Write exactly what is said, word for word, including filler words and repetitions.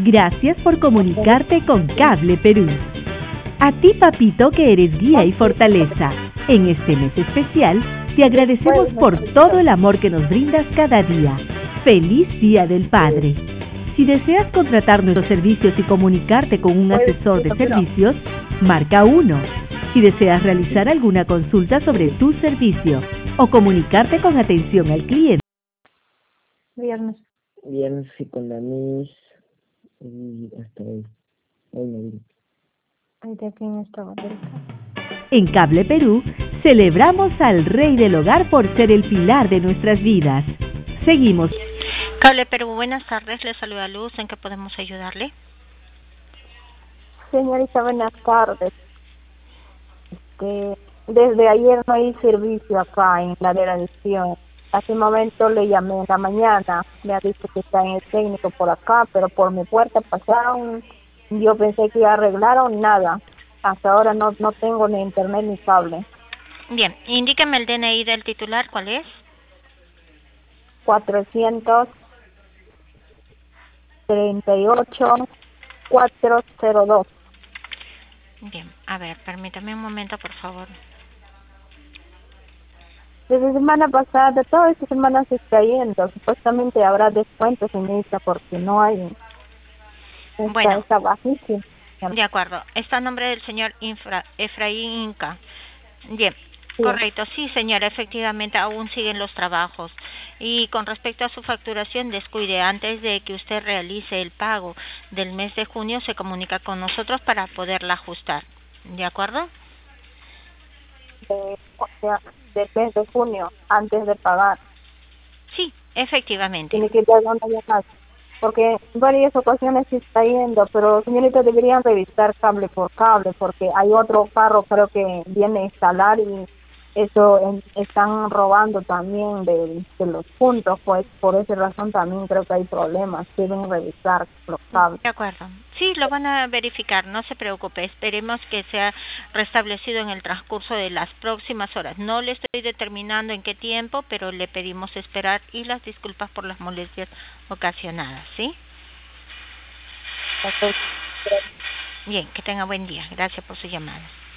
Gracias por comunicarte con Cable Perú. A ti, papito, que eres guía y fortaleza. En este mes especial, te agradecemos por todo el amor que nos brindas cada día. ¡Feliz Día del Padre! Si deseas contratar nuestros servicios y comunicarte con un asesor de servicios, marca uno. Si deseas realizar alguna consulta sobre tu servicio o comunicarte con atención al cliente. Viernes. Viernes sí con la Miss y hasta hoy. Hoy no vino. Ahorita aquí en esta botella. En Cable Perú, celebramos al Rey del Hogar por ser el pilar de nuestras vidas. Seguimos. Cable Perú, buenas tardes. Le saluda Luz. ¿En qué podemos ayudarle? Señorita, buenas tardes. Este, desde ayer no hay servicio acá en la de la edición. Hace un momento le llamé en la mañana. Me ha dicho que está en el técnico por acá, pero por mi puerta pasaron. Yo pensé que ya arreglaron, nada. Hasta ahora no no tengo ni internet ni cable. Bien, indíqueme el D N I del titular. ¿Cuál es? cuatrocientos treinta y ocho cuatrocientos dos. Bien, a ver, permítame un momento, por favor. Desde semana pasada, toda esta semana se está yendo. Supuestamente habrá descuentos, señorita, porque no hay. Está, Bueno, está bajísimo. de acuerdo. Está a nombre del señor Infra, Efraín Inca. Bien, Sí. correcto. Sí, señora, efectivamente aún siguen los trabajos. Y con respecto a su facturación, descuide, antes de que usted realice el pago del mes de junio, se comunica con nosotros para poderla ajustar. ¿De acuerdo? De, o sea, del mes de junio, antes de pagar. Sí, efectivamente. Tiene que dar una llamada. Porque en varias ocasiones se está yendo, pero señorita, deberían revisar cable por cable, porque hay otro carro, creo que viene a instalar y eso en- están robando también de, de los puntos, pues por esa razón también creo que hay problemas. Deben revisar los cables. De acuerdo. Sí, lo van a verificar, no se preocupe. Esperemos que sea restablecido en el transcurso de las próximas horas. No le estoy determinando en qué tiempo, pero le pedimos esperar y las disculpas por las molestias ocasionadas, ¿sí? Entonces, Bien, que tenga buen día. Gracias por su llamada.